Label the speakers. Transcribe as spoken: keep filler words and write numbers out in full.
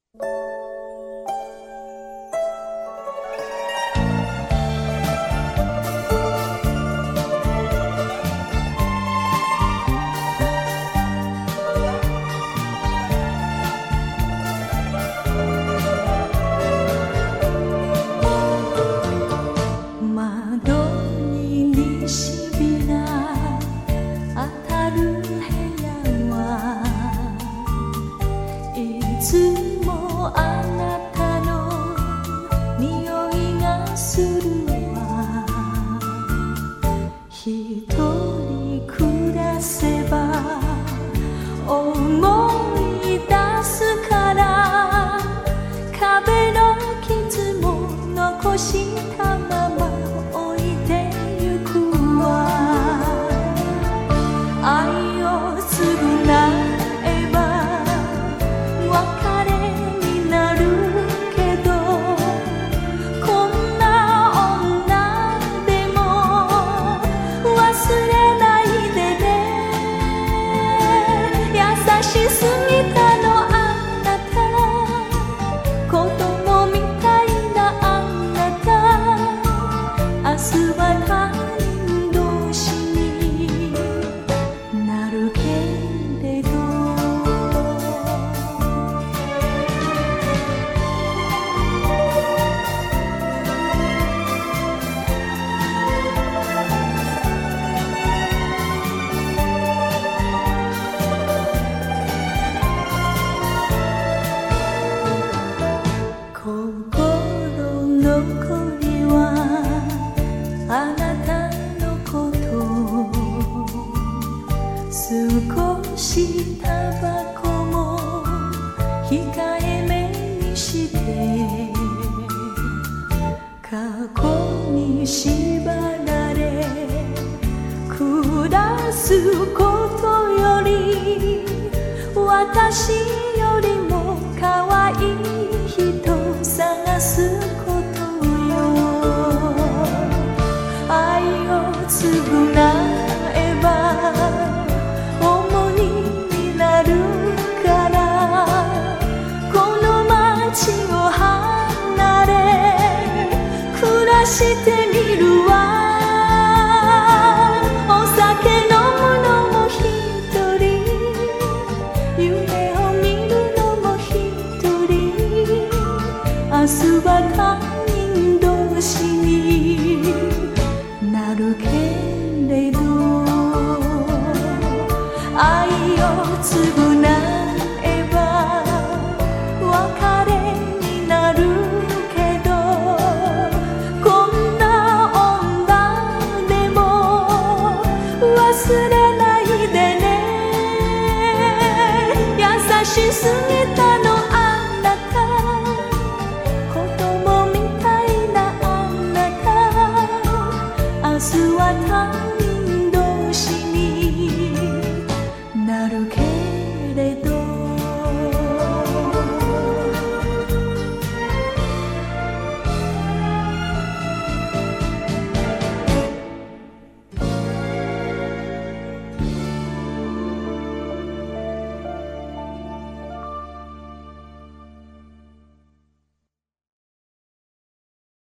Speaker 1: いつもあなたの匂いがするわ。一人暮らせば思い出すから、壁の傷も残したまま置いてゆくわ。愛を償えば別れになるけど、こんな女でも忘れないでね。優しすぎたのあなた、子供みたいなあなた、明日は他人同士になるけれど。心残りはあなたのこと、少しタバコも控えめにして、過去に縛られ暮らすことより、私よりも可愛い人探すことよ。愛を償えば重荷になるから、この街を離れ暮らしてみるわ。お酒飲むのも一人、夢を見るのも一人、明日は他人同士になるけれど。愛を償えば別れになるけど、こんな女でも忘れないでね。優しすぎ